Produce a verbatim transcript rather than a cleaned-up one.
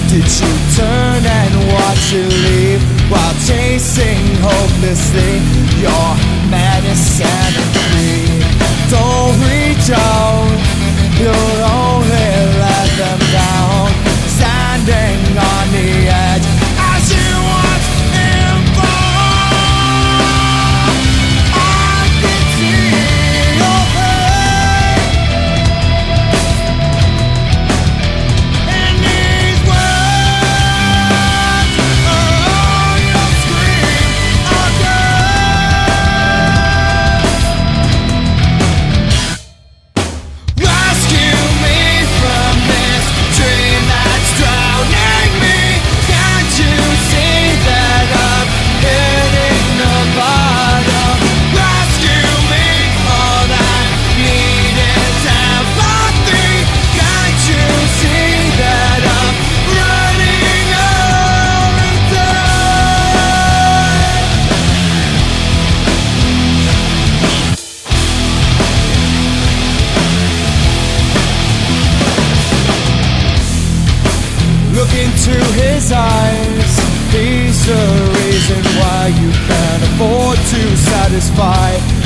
Did you turn and watch you leave while chasing hopelessly your madness and free? Don't reach out, you'll only let them down. Standing on the edge as you watch him fall, I can see your pain in these words. Oh, you'll scream again. Rescue me from this dream that's drowning me. Can't you see that I'm hitting the bottom? Rescue me, all I need is empathy. Can't you see that I'm running out of time? Look into his eyes, he's the reason why you can't afford to satisfy